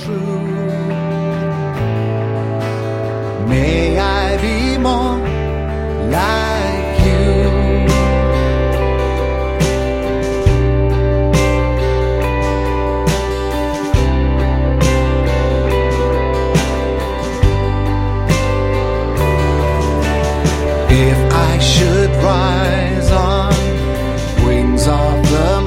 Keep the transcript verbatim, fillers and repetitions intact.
true. May I be more like you. If I should rise on wings of the